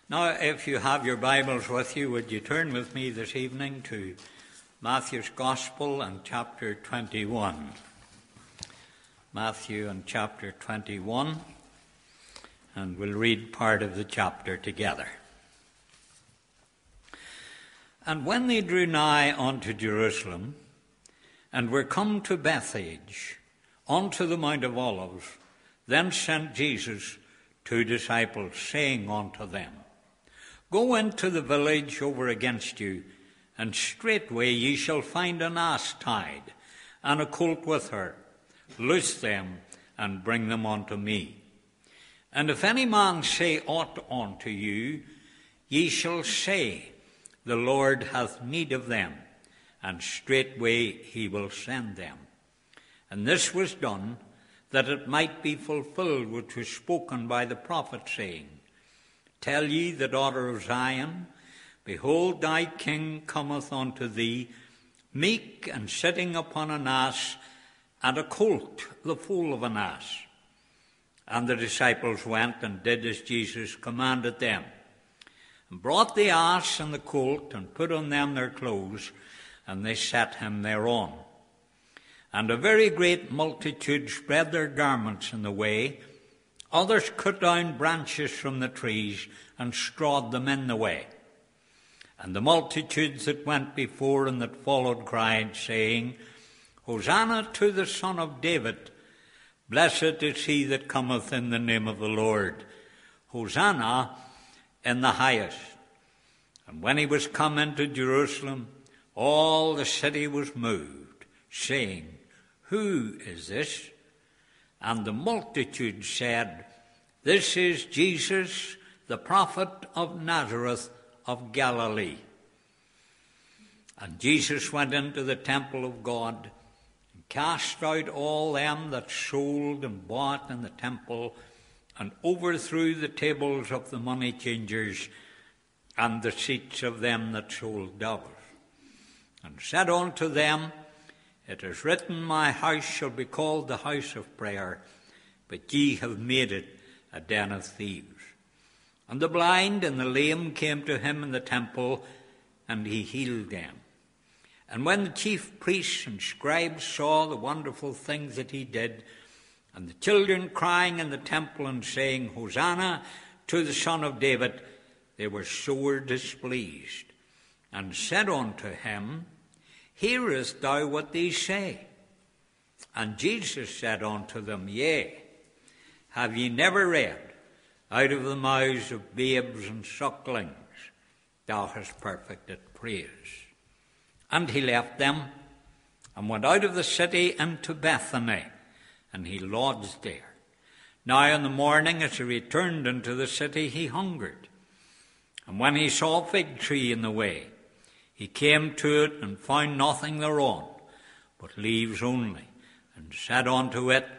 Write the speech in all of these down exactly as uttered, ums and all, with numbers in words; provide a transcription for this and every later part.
Now, if you have your Bibles with you, would you turn with me this evening to Matthew's Gospel and chapter twenty-one. Matthew and chapter twenty-one, and we'll read part of the chapter together. And when they drew nigh unto Jerusalem, and were come to Bethphage, unto the Mount of Olives, then sent Jesus two disciples, saying unto them, Go into the village over against you, and straightway ye shall find an ass tied, and a colt with her. Loose them, and bring them unto me. And if any man say aught unto you, ye shall say, The Lord hath need of them, and straightway he will send them. And this was done, that it might be fulfilled which was spoken by the prophet, saying, Tell ye the daughter of Zion, Behold, thy king cometh unto thee, meek and sitting upon an ass, and a colt, the foal of an ass. And the disciples went and did as Jesus commanded them, and brought the ass and the colt, and put on them their clothes, and they set him thereon. And a very great multitude spread their garments in the way. Others cut down branches from the trees, and strawed them in the way. And the multitudes that went before and that followed cried, saying, Hosanna to the Son of David. Blessed is he that cometh in the name of the Lord. Hosanna in the highest. And when he was come into Jerusalem, all the city was moved, saying, Who is this? And the multitude said, This is Jesus, the prophet of Nazareth of Galilee. And Jesus went into the temple of God, and cast out all them that sold and bought in the temple, and overthrew the tables of the money changers, and the seats of them that sold doves. And said unto them, It is written, My house shall be called the house of prayer, but ye have made it a den of thieves. And the blind and the lame came to him in the temple, and he healed them. And when the chief priests and scribes saw the wonderful things that he did, and the children crying in the temple and saying, Hosanna to the Son of David, they were sore displeased, and said unto him, Hearest thou what these say? And Jesus said unto them, Yea, have ye never read, Out of the mouths of babes and sucklings thou hast perfected praise? And he left them, and went out of the city into Bethany, and he lodged there. Now in the morning, as he returned into the city, he hungered. And when he saw a fig tree in the way, he came to it, and found nothing thereon, but leaves only, and said unto it,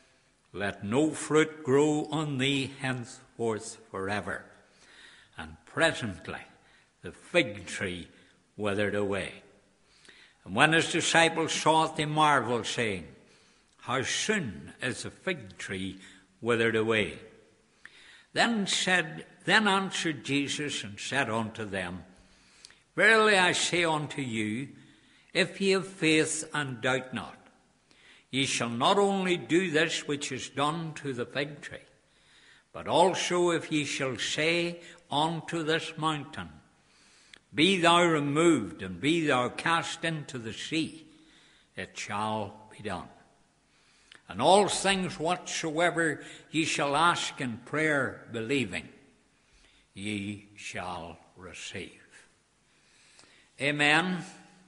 Let no fruit grow on thee henceforth forever. And presently the fig tree withered away. And when his disciples saw it, they marveled, saying, How soon is the fig tree withered away? Then said, then answered Jesus, and said unto them, Verily I say unto you, if ye have faith and doubt not, ye shall not only do this which is done to the fig tree, but also if ye shall say unto this mountain, Be thou removed, and be thou cast into the sea, it shall be done. And all things whatsoever ye shall ask in prayer, believing, ye shall receive. Amen.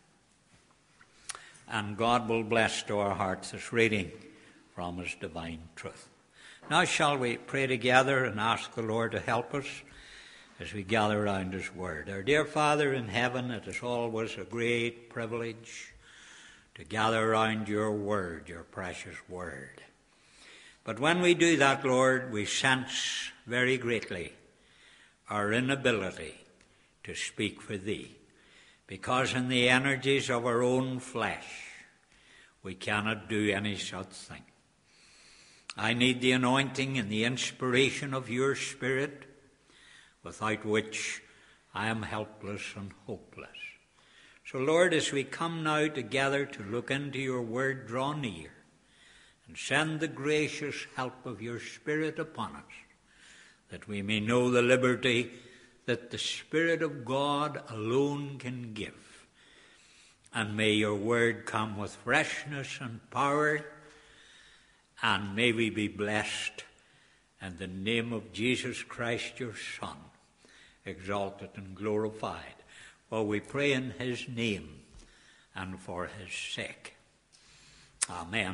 And God will bless to our hearts this reading from his divine truth. Now shall we pray together and ask the Lord to help us as we gather around his word. Our dear Father in heaven, it is always a great privilege to gather around your word, your precious word. But when we do that, Lord, we sense very greatly our inability to speak for thee, because in the energies of our own flesh we cannot do any such thing. I need the anointing and the inspiration of your Spirit, without which I am helpless and hopeless. So, Lord, as we come now together to look into your word, draw near and send the gracious help of your Spirit upon us, that we may know the liberty that the Spirit of God alone can give. And may your word come with freshness and power, and may we be blessed in the name of Jesus Christ, your Son, exalted and glorified. For we pray in his name and for his sake. Amen.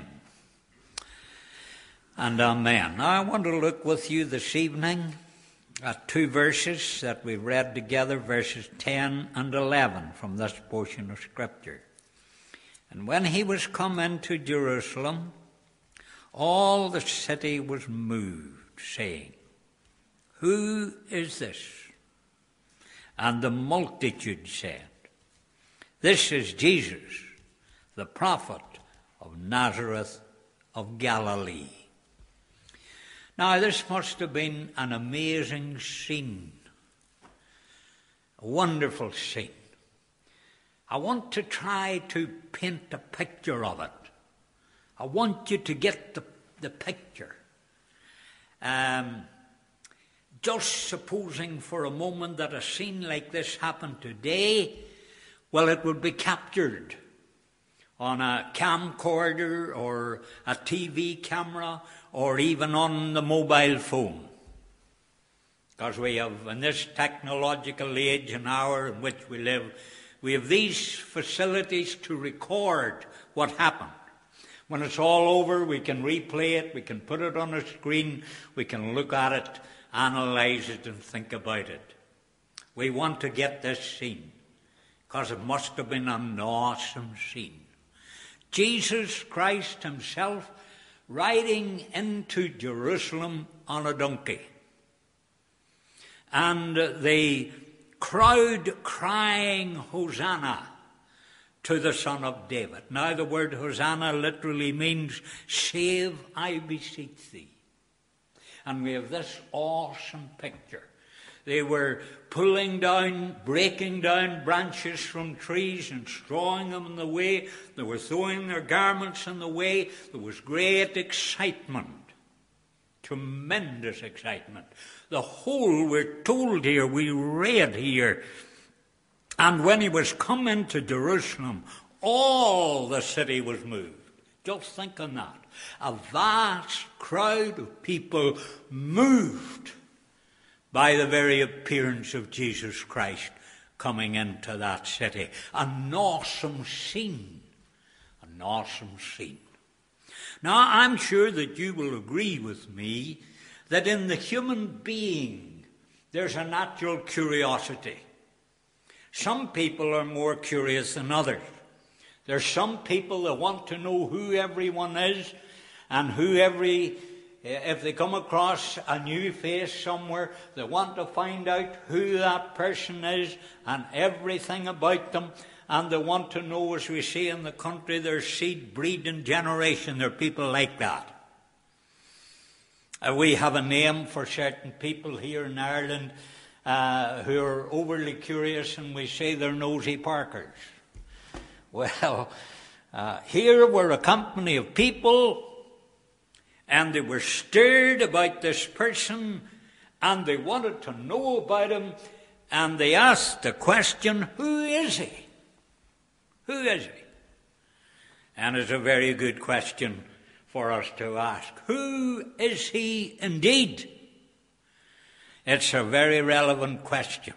And amen. Now I want to look with you this evening at two verses that we've read together, verses ten and eleven from this portion of Scripture. And when he was come into Jerusalem, all the city was moved, saying, Who is this? And the multitude said, This is Jesus, the prophet of Nazareth of Galilee. Now, this must have been an amazing scene, a wonderful scene. I want to try to paint a picture of it. I want you to get the, the picture. Um, just supposing for a moment that a scene like this happened today, well, it would be captured on a camcorder or a T V camera or even on the mobile phone. Because we have, in this technological age and hour in which we live, we have these facilities to record what happened. When it's all over, we can replay it, we can put it on a screen, we can look at it, analyze it, and think about it. We want to get this scene, because it must have been an awesome scene. Jesus Christ himself riding into Jerusalem on a donkey. And the crowd crying, Hosanna, to the Son of David. Now the word Hosanna literally means, save, I beseech thee. And we have this awesome picture. They were pulling down, breaking down branches from trees and throwing them in the way. They were throwing their garments in the way. There was great excitement, tremendous excitement. The whole, we're told here, we read here, and when he was come into Jerusalem, all the city was moved. Just think on that. A vast crowd of people moved by the very appearance of Jesus Christ coming into that city. An awesome scene. An awesome scene. Now, I'm sure that you will agree with me that in the human being there's a natural curiosity. Some people are more curious than others. There's some people that want to know who everyone is and who every... If they come across a new face somewhere, they want to find out who that person is and everything about them. And they want to know, as we say in the country, their seed, breed and generation. There are people like that. Uh, we have a name for certain people here in Ireland uh, who are overly curious, and we say they're nosy Parkers. Well, uh, here were a company of people, and they were stirred about this person, and they wanted to know about him, and they asked the question, who is he? Who is he? And it's a very good question for us to ask. Who is he indeed? It's a very relevant question.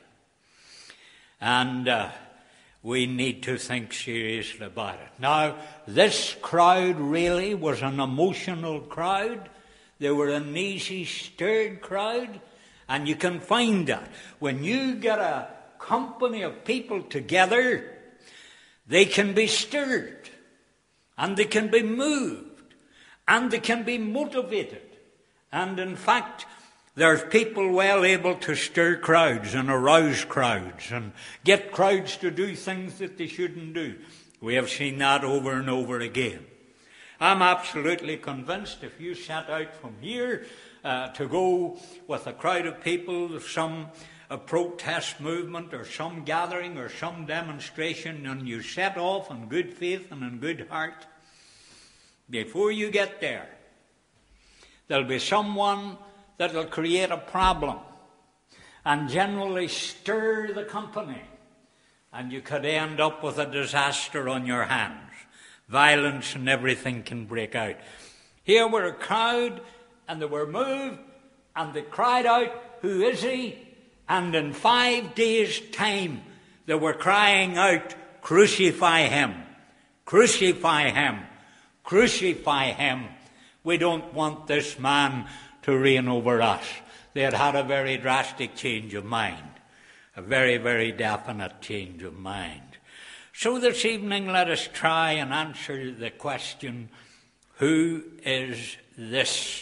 And uh, we need to think seriously about it. Now, this crowd really was an emotional crowd. They were an easy, stirred crowd. And you can find that. When you get a company of people together, they can be stirred. And they can be moved. And they can be motivated. And in fact, there's people well able to stir crowds and arouse crowds and get crowds to do things that they shouldn't do. We have seen that over and over again. I'm absolutely convinced if you set out from here uh, to go with a crowd of people, some a protest movement or some gathering or some demonstration, and you set off in good faith and in good heart, before you get there, there'll be someone that will create a problem and generally stir the company, and you could end up with a disaster on your hands. Violence and everything can break out. Here were a crowd, and they were moved, and they cried out, "Who is he?" And in five days' time, they were crying out, "Crucify him! Crucify him! Crucify him! We don't want this man to reign over us." They had had a very drastic change of mind, a very, very definite change of mind. So this evening, let us try and answer the question, who is this?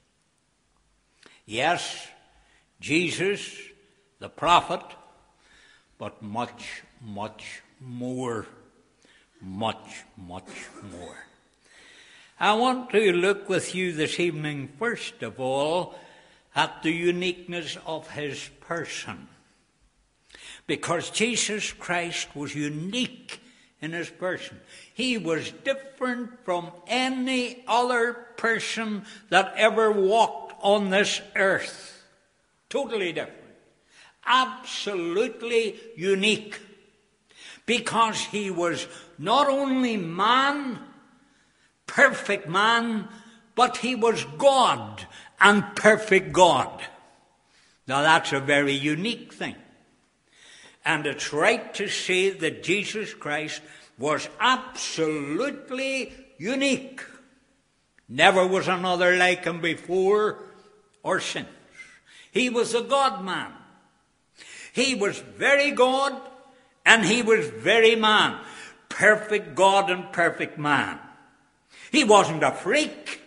Yes, Jesus, the prophet, but much, much more, much, much more. I want to look with you this evening, first of all, at the uniqueness of his person. Because Jesus Christ was unique in his person. He was different from any other person that ever walked on this earth. Totally different. Absolutely unique. Because he was not only man, perfect man, but he was God and perfect God. Now that's a very unique thing. And it's right to say that Jesus Christ was absolutely unique. Never was another like him before or since. He was a God-man. He was very God and he was very man. Perfect God and perfect man. He wasn't a freak.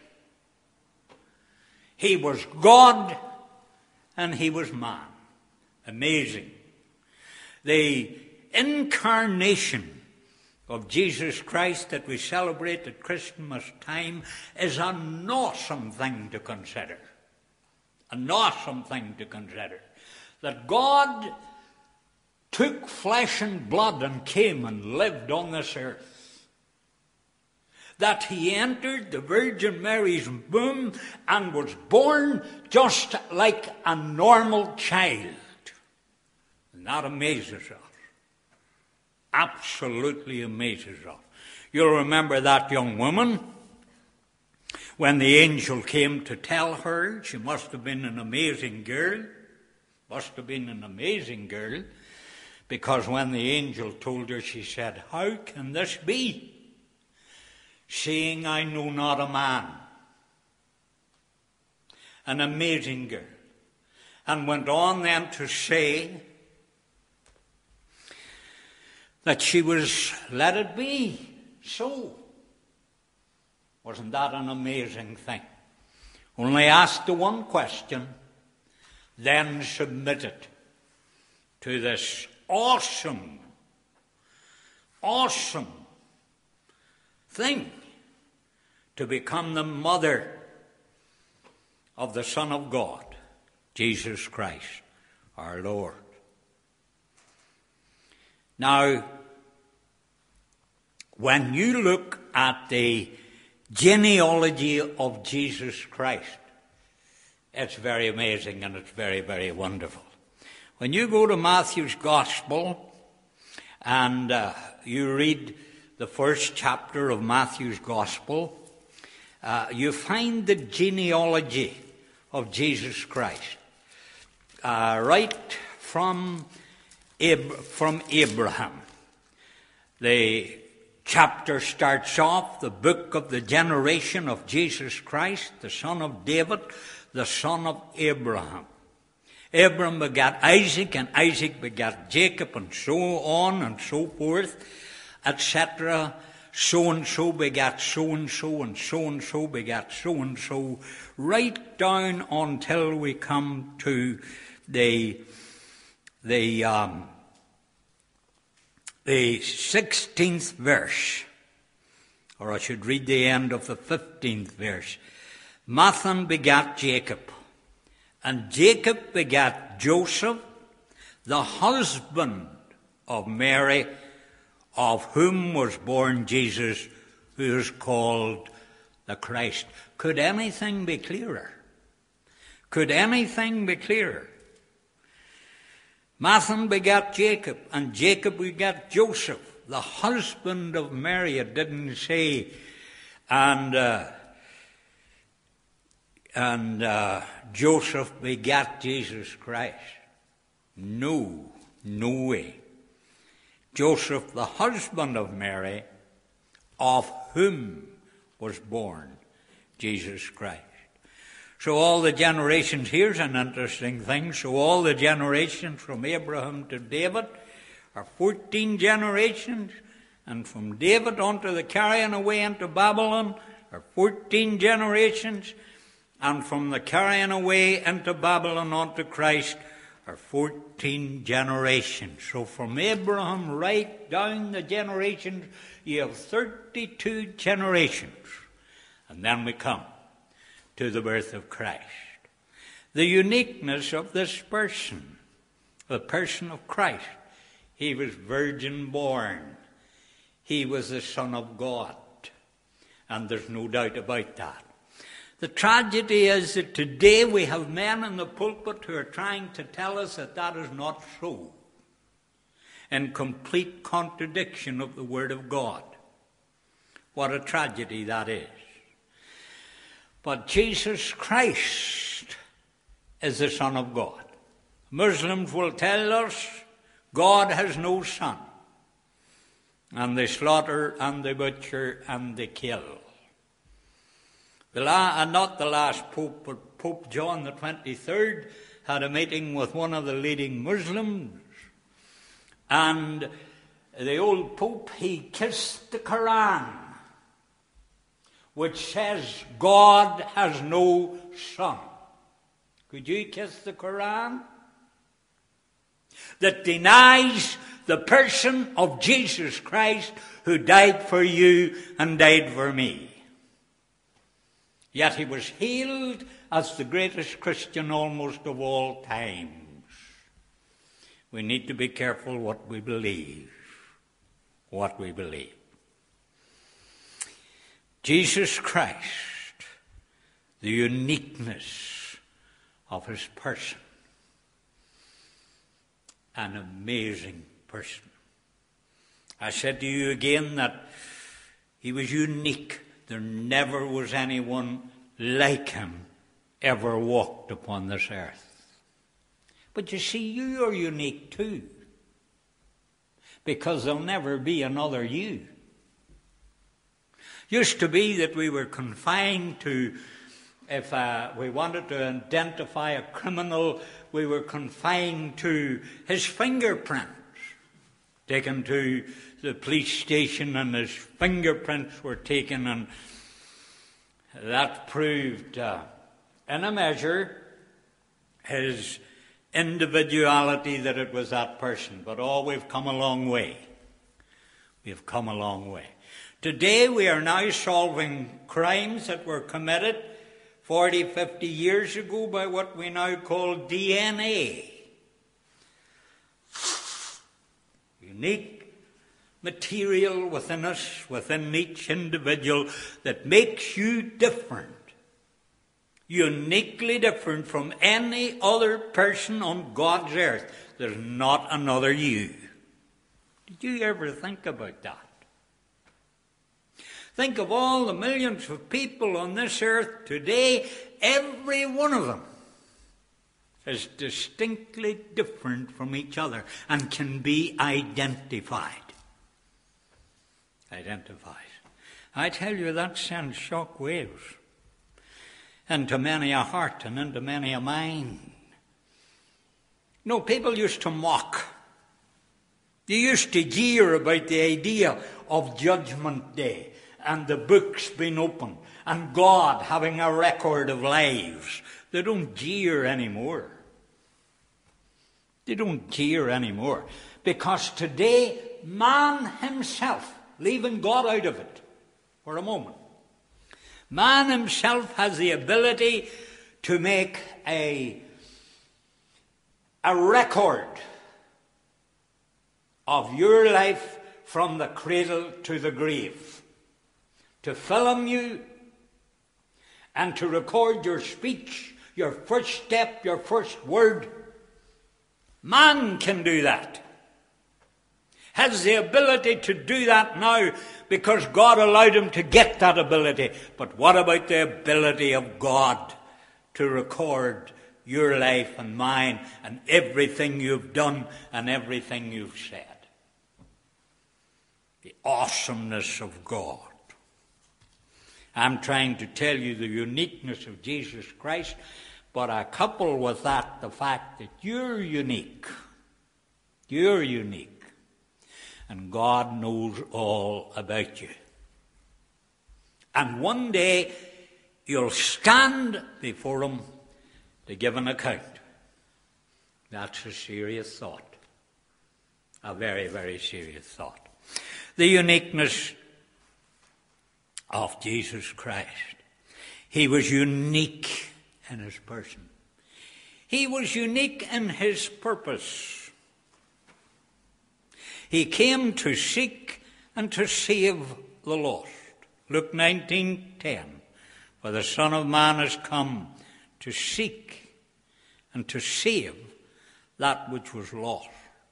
He was God and he was man. Amazing. The incarnation of Jesus Christ that we celebrate at Christmas time is an awesome thing to consider. An awesome thing to consider. That God took flesh and blood and came and lived on this earth. That he entered the Virgin Mary's womb and was born just like a normal child. And that amazes us. Absolutely amazes us. You'll remember that young woman, when the angel came to tell her, she must have been an amazing girl. Must have been an amazing girl. Because when the angel told her, she said, "How can this be? Seeing I know not a man." An amazing girl. And went on then to say that she was, let it be so. Wasn't that an amazing thing? Only asked the one question, then submitted to this awesome, awesome thing to become the mother of the Son of God, Jesus Christ, our Lord. Now, when you look at the genealogy of Jesus Christ, it's very amazing and it's very, very wonderful. When you go to Matthew's Gospel and uh, you read the first chapter of Matthew's Gospel, uh, you find the genealogy of Jesus Christ. Uh, right from, Ab- from Abraham. The chapter starts off, the book of the generation of Jesus Christ, the son of David, the son of Abraham. Abraham begat Isaac, and Isaac begat Jacob, and so on and so forth, et cetera. So-and-so begat so-and-so, and so-and-so begat so-and-so, right down until we come to the, the, um, the sixteenth verse. Or I should read the end of the fifteenth verse. Mathan begat Jacob, and Jacob begat Joseph, the husband of Mary, of whom was born Jesus, who is called the Christ. Could anything be clearer? Could anything be clearer? Mathan begat Jacob, and Jacob begat Joseph, the husband of Mary. It didn't say, and uh, and uh, Joseph begat Jesus Christ. No, no way. Joseph, the husband of Mary, of whom was born Jesus Christ. So all the generations, here's an interesting thing, so all the generations from Abraham to David are fourteen generations, and from David on to the carrying away into Babylon are fourteen generations, and from the carrying away into Babylon on to Christ are fourteen generations. So from Abraham right down the generations, you have thirty-two generations. And then we come to the birth of Christ. The uniqueness of this person, the person of Christ. He was virgin born. He was the Son of God. And there's no doubt about that. The tragedy is that today we have men in the pulpit who are trying to tell us that that is not so, in complete contradiction of the Word of God. What a tragedy that is. But Jesus Christ is the Son of God. Muslims will tell us God has no son, and they slaughter and they butcher and they kill. The la- and not the last Pope, but Pope John the twenty-third had a meeting with one of the leading Muslims, and the old Pope, he kissed the Quran, which says God has no son. Could you kiss the Quran? That denies the person of Jesus Christ, who died for you and died for me. Yet he was hailed as the greatest Christian almost of all times. We need to be careful what we believe. What we believe. Jesus Christ, the uniqueness of his person. An amazing person. I said to you again that he was unique. There never was anyone like him ever walked upon this earth. But you see, you are unique too, because there'll never be another you. Used to be that we were confined to, if uh, we wanted to identify a criminal, we were confined to his fingerprints. Taken to the police station and his fingerprints were taken, and that proved, uh, in a measure, his individuality, that it was that person. But oh, we've come a long way. We've come a long way. Today we are now solving crimes that were committed forty, fifty years ago by what we now call D N A. Unique material within us, within each individual, that makes you different. Uniquely different from any other person on God's earth. There's not another you. Did you ever think about that? Think of all the millions of people on this earth today. Every one of them is distinctly different from each other and can be identified. Identified. I tell you, that sends shock waves into many a heart and into many a mind. No, people used to mock. They used to jeer about the idea of Judgment Day and the books being opened and God having a record of lives. They don't jeer anymore. They don't jeer anymore. Because today, man himself, leaving God out of it for a moment, man himself has the ability to make a, a record of your life from the cradle to the grave, to film you and to record your speech, your first step, your first word. Man can do that. Has the ability to do that now because God allowed him to get that ability. But what about the ability of God to record your life and mine and everything you've done and everything you've said? The awesomeness of God. I'm trying to tell you the uniqueness of Jesus Christ, but I couple with that the fact that you're unique. You're unique. And God knows all about you. And one day you'll stand before him to give an account. That's a serious thought. A very, very serious thought. The uniqueness of Jesus Christ. He was unique in his person. He was unique in his purpose. He came to seek and to save the lost. Luke nineteen ten. For the Son of Man has come to seek and to save that which was lost.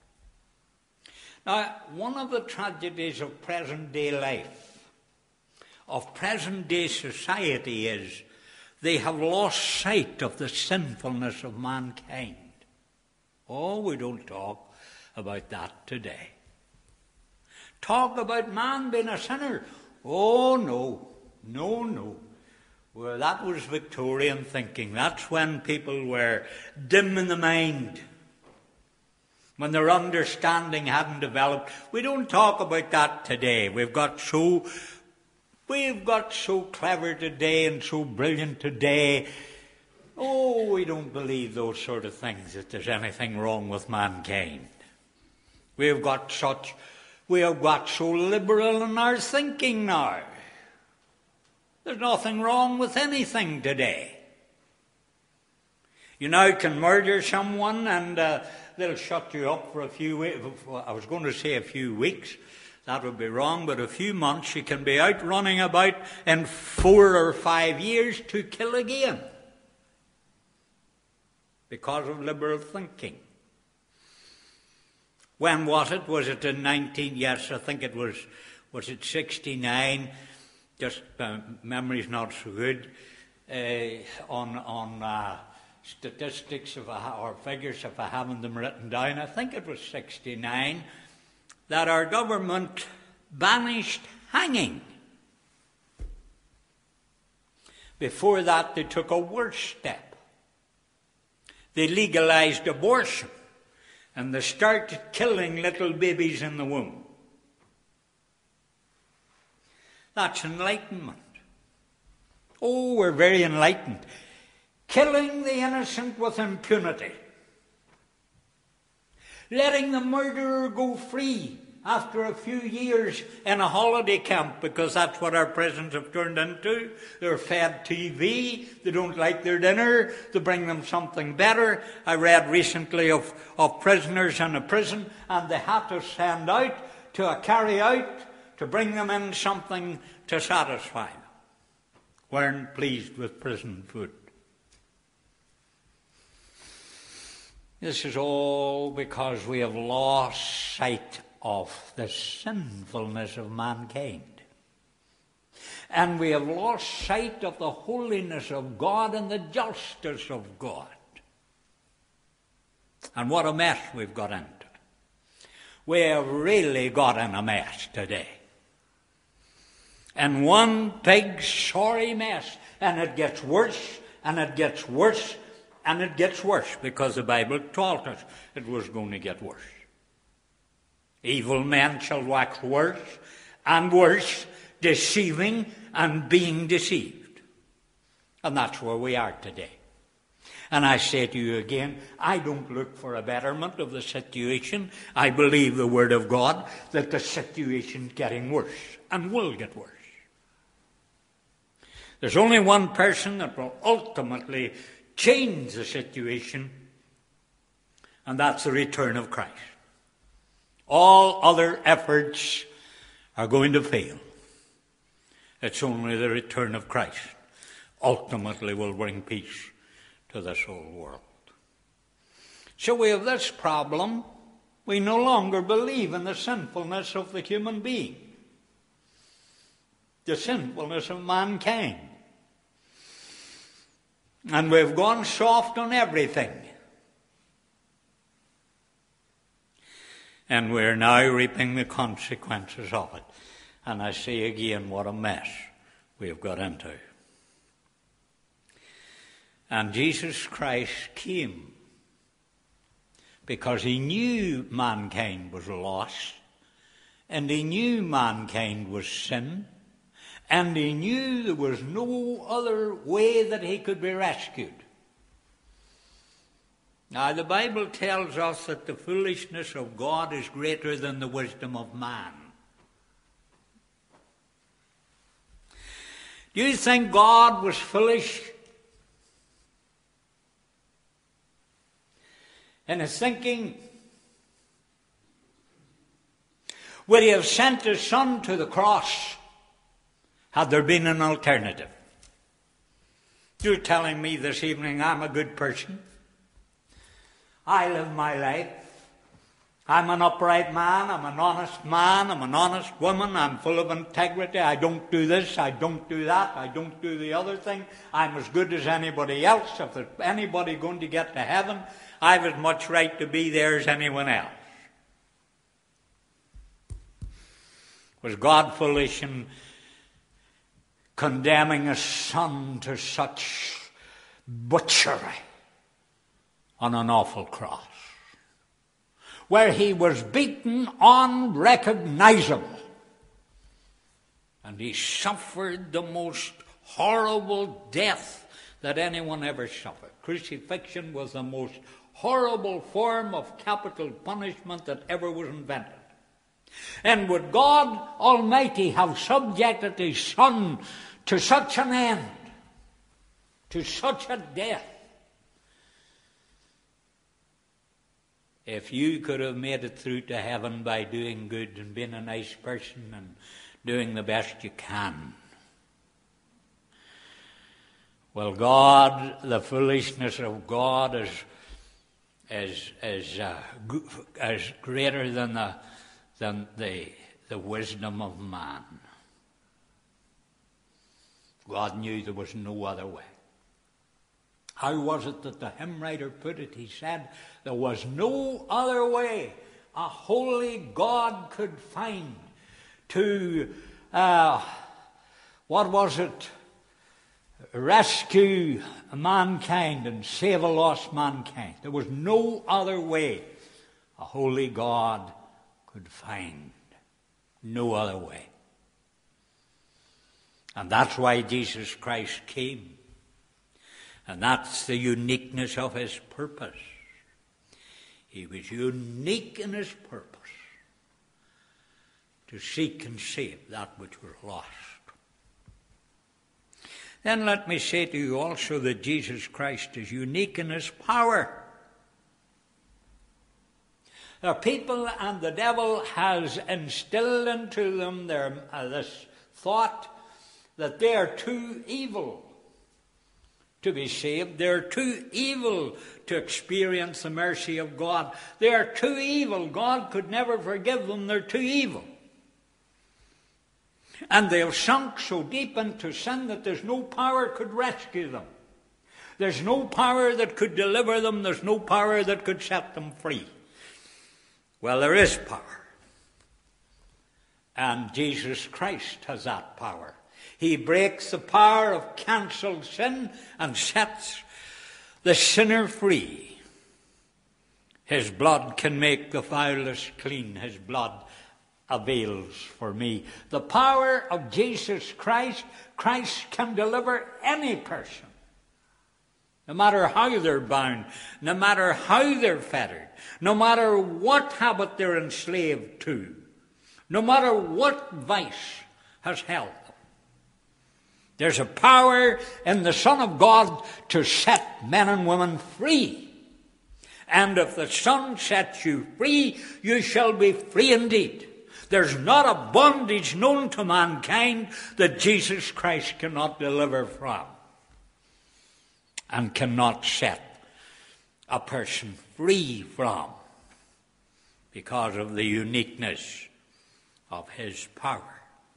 Now, one of the tragedies of present-day life, of present-day society, is they have lost sight of the sinfulness of mankind. Oh, we don't talk about that today. Talk about man being a sinner. Oh, no, no, no. Well, that was Victorian thinking. That's when people were dim in the mind, when their understanding hadn't developed. We don't talk about that today. We've got so, we've got so clever today and so brilliant today. Oh, we don't believe those sort of things, that there's anything wrong with mankind. We've got such... We have got so liberal in our thinking now. There's nothing wrong with anything today. You now can murder someone and uh, they'll shut you up for a few weeks. I was going to say a few weeks. That would be wrong, but a few months. You can be out running about in four or five years to kill again. Because of liberal thinking. When was it? Was it in nineteen? Yes, I think it was. Was it sixty-nine? Just uh, memory's not so good. Uh, on on uh, statistics if I, or figures, if I haven't them written down, I think it was sixty-nine that our government banished hanging. Before that, they took a worse step. They legalized abortion. And they started killing little babies in the womb. That's enlightenment. Oh, we're very enlightened. Killing the innocent with impunity. Letting the murderer go free after a few years in a holiday camp, because that's what our prisons have turned into. They're fed T V, they don't like their dinner, they bring them something better. I read recently of, of prisoners in a prison, and they had to send out to a carry-out to bring them in something to satisfy them. Weren't pleased with prison food. This is all because we have lost sight of the sinfulness of mankind. And we have lost sight of the holiness of God and the justice of God. And what a mess we've got into. We have really got in a mess today. And one big sorry mess. And it gets worse, and it gets worse, and it gets worse, because the Bible told us it was going to get worse. Evil men shall wax worse and worse, deceiving and being deceived. And that's where we are today. And I say to you again, I don't look for a betterment of the situation. I believe the Word of God that the situation's getting worse and will get worse. There's only one person that will ultimately change the situation, and that's the return of Christ. All other efforts are going to fail. It's only the return of Christ ultimately will bring peace to this whole world. So we have this problem. We no longer believe in the sinfulness of the human being, the sinfulness of mankind. And we've gone soft on everything. And we're now reaping the consequences of it. And I say again, what a mess we've got into. And Jesus Christ came because he knew mankind was lost, and he knew mankind was sin, and he knew there was no other way that he could be rescued. Now, the Bible tells us that the foolishness of God is greater than the wisdom of man. Do you think God was foolish in his thinking? Would he have sent his son to the cross had there been an alternative? You're telling me this evening I'm a good person. I live my life. I'm an upright man. I'm an honest man. I'm an honest woman. I'm full of integrity. I don't do this. I don't do that. I don't do the other thing. I'm as good as anybody else. If there's anybody going to get to heaven, I've as much right to be there as anyone else. Was God foolish in condemning his son to such butchery on an awful cross, where he was beaten unrecognizable, and he suffered the most horrible death that anyone ever suffered? Crucifixion was the most horrible form of capital punishment that ever was invented. And would God Almighty have subjected his son to such an end, to such a death? If you could have made it through to heaven by doing good and being a nice person and doing the best you can, well, God, the foolishness of God is is is uh, is greater than the than the the wisdom of man. God knew there was no other way. How was it that the hymn writer put it? He said, there was no other way a holy God could find to, uh, what was it, rescue mankind and save a lost mankind. There was no other way a holy God could find. No other way. And that's why Jesus Christ came. And that's the uniqueness of his purpose. He was unique in his purpose to seek and save that which was lost. Then let me say to you also that Jesus Christ is unique in his power. The people and the devil has instilled into them their, uh, this thought that they are too evil to be saved. They're too evil to experience the mercy of God. They're too evil. God could never forgive them. They're too evil. And they've sunk so deep into sin that there's no power could rescue them. There's no power that could deliver them. There's no power that could set them free. Well, there is power. And Jesus Christ has that power. He breaks the power of cancelled sin and sets the sinner free. His blood can make the foulest clean. His blood avails for me. The power of Jesus Christ, Christ can deliver any person. No matter how they're bound, no matter how they're fettered, no matter what habit they're enslaved to, no matter what vice has held them. There's a power in the Son of God to set men and women free. And if the Son sets you free, you shall be free indeed. There's not a bondage known to mankind that Jesus Christ cannot deliver from and cannot set a person free from, because of the uniqueness of his power.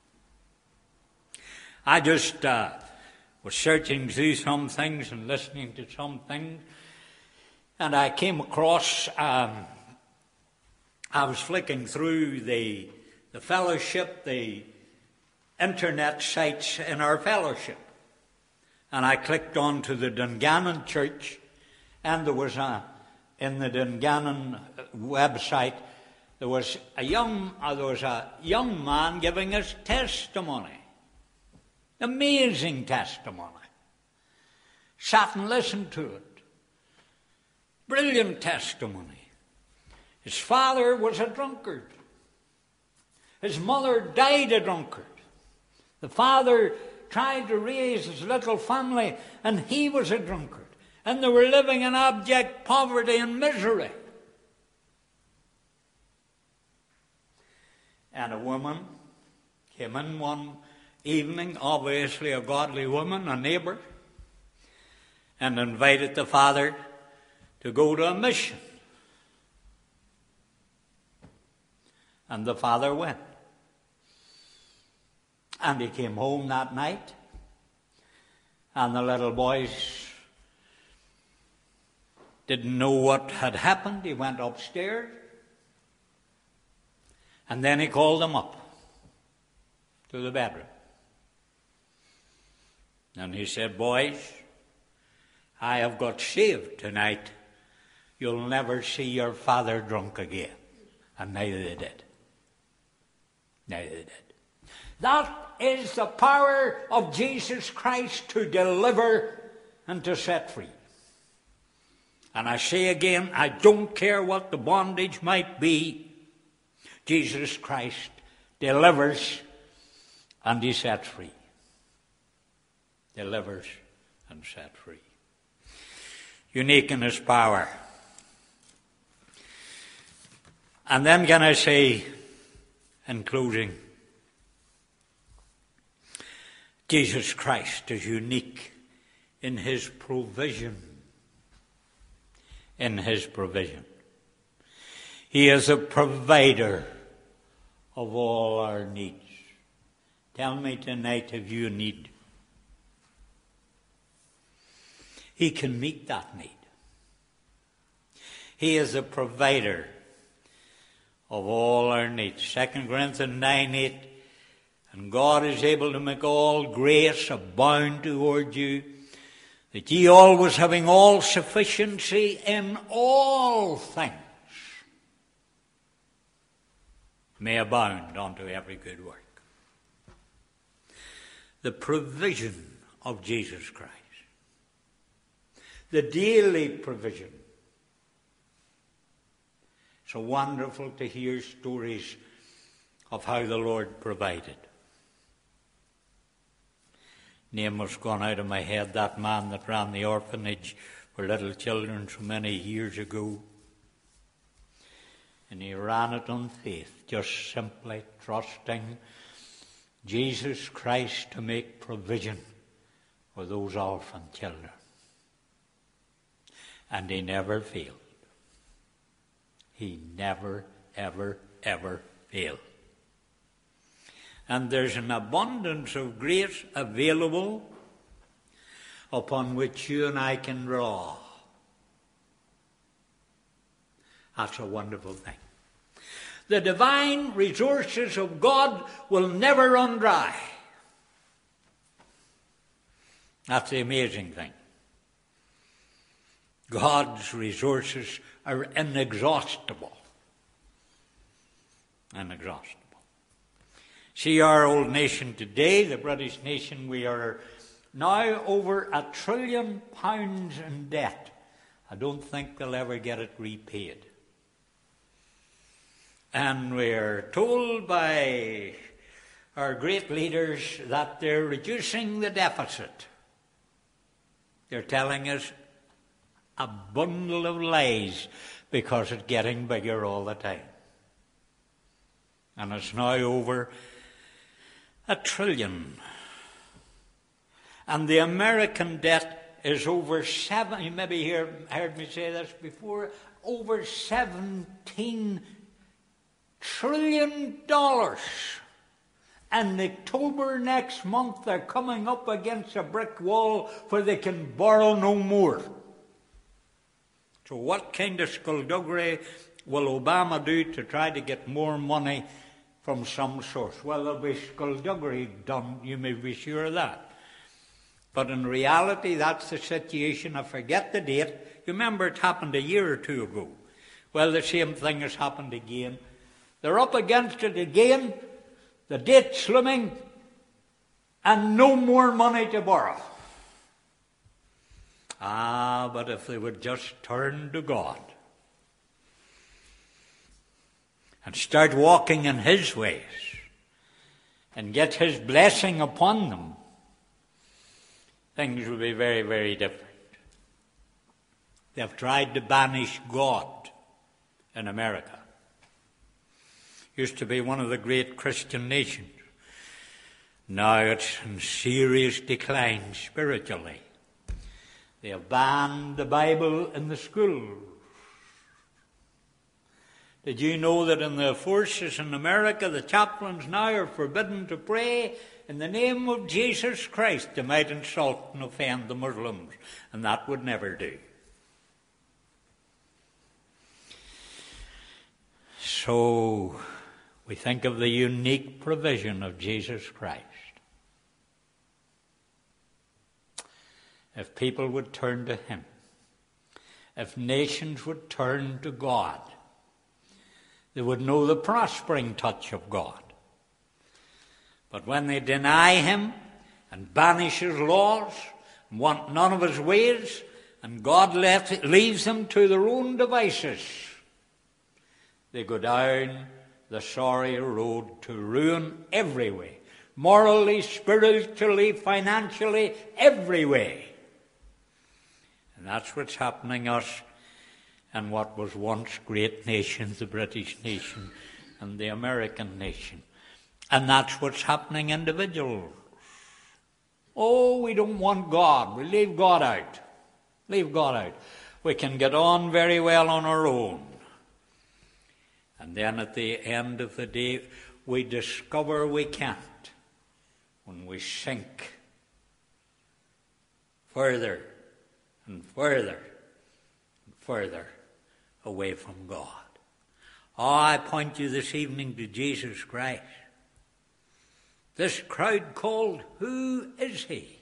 I just uh, was searching through some things and listening to some things, and I came across, um, I was flicking through the, the fellowship, the internet sites in our fellowship, and I clicked on to the Dungannon Church, and there was a, in the Dungannon website, there was a young, uh, there was a young man giving his testimony. Amazing testimony. Sat and listened to it. Brilliant testimony. His father was a drunkard. His mother died a drunkard. The father tried to raise his little family, and he was a drunkard. And they were living in abject poverty and misery. And a woman came in one evening, obviously a godly woman, a neighbour, and invited the father to go to a mission. And the father went. And he came home that night, and the little boys didn't know what had happened. He went upstairs, and then he called them up to the bedroom. And he said, "Boys, I have got saved tonight. You'll never see your father drunk again." And neither they did. Neither they did. That is the power of Jesus Christ to deliver and to set free. And I say again, I don't care what the bondage might be, Jesus Christ delivers and he sets free. Delivers and set free. Unique in his power. And then can I say, in closing, Jesus Christ is unique in his provision. In his provision. He is a provider of all our needs. Tell me tonight if you need. He can meet that need. He is a provider of all our needs. Second Corinthians nine eight. And God is able to make all grace abound toward you, that ye always having all sufficiency in all things may abound unto every good work. The provision of Jesus Christ. The daily provision. So wonderful to hear stories of how the Lord provided. Name was gone out of my head, that man that ran the orphanage for little children so many years ago. And he ran it on faith, just simply trusting Jesus Christ to make provision for those orphan children. And he never failed. He never, ever, ever failed. And there's an abundance of grace available upon which you and I can draw. That's a wonderful thing. The divine resources of God will never run dry. That's the amazing thing. God's resources are inexhaustible. Inexhaustible. See our old nation today, the British nation, we are now over a trillion pounds in debt. I don't think they'll ever get it repaid. And we're told by our great leaders that they're reducing the deficit. They're telling us a bundle of lies because it's getting bigger all the time. And it's now over a trillion. And the American debt is over seven, you maybe hear, heard me say this before, over seventeen trillion dollars. And in October next month they're coming up against a brick wall where they can borrow no more. So what kind of skullduggery will Obama do to try to get more money from some source? Well, there'll be skullduggery done, you may be sure of that. But in reality, that's the situation. I forget the date. You remember it happened a year or two ago. Well, the same thing has happened again. They're up against it again. The date's slimming. And no more money to borrow. Ah, but if they would just turn to God and start walking in His ways and get His blessing upon them, things will be very, very different. They've tried to banish God in America. Used to be one of the great Christian nations. Now it's in serious decline spiritually. They have banned the Bible in the schools. Did you know that in the forces in America, the chaplains now are forbidden to pray in the name of Jesus Christ? They might insult and offend the Muslims, and that would never do. So, we think of the unique provision of Jesus Christ. If people would turn to Him, if nations would turn to God, they would know the prospering touch of God. But when they deny Him and banish His laws and want none of His ways, and God left, leaves them to their own devices, they go down the sorry road to ruin every way. Morally, spiritually, financially, every way. And that's what's happening us and what was once great nations, the British nation and the American nation. And that's what's happening individuals. Oh, we don't want God. We leave God out. Leave God out. We can get on very well on our own. And then at the end of the day, we discover we can't when we sink further and further and further away from God. Oh, I point you this evening to Jesus Christ. This crowd called, who is He?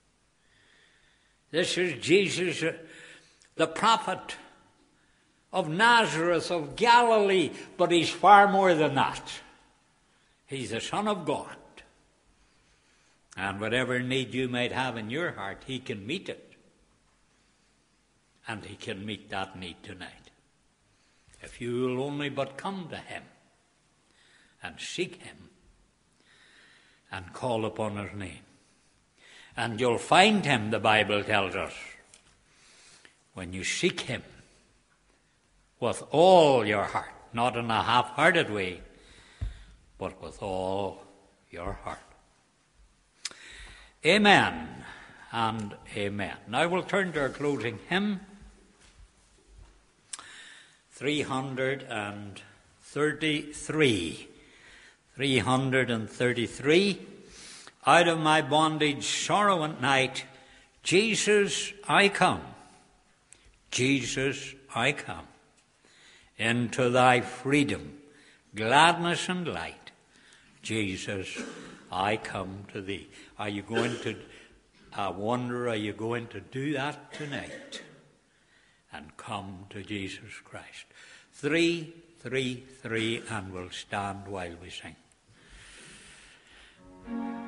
This is Jesus, uh, the prophet of Nazareth, of Galilee, but He's far more than that. He's the Son of God. And whatever need you might have in your heart, He can meet it. And He can meet that need tonight. If you will only but come to Him and seek Him and call upon His name. And you'll find Him, the Bible tells us, when you seek Him with all your heart, not in a half-hearted way, but with all your heart. Amen and amen. Now we'll turn to our closing hymn, three hundred thirty-three. three hundred thirty-three. Out of my bondage, sorrow and night, Jesus, I come. Jesus, I come. Into thy freedom, gladness and light. Jesus, I come to thee. Are you going to, I wonder, are you going to do that tonight? And come to Jesus Christ. Three, three, three, and we'll stand while we sing.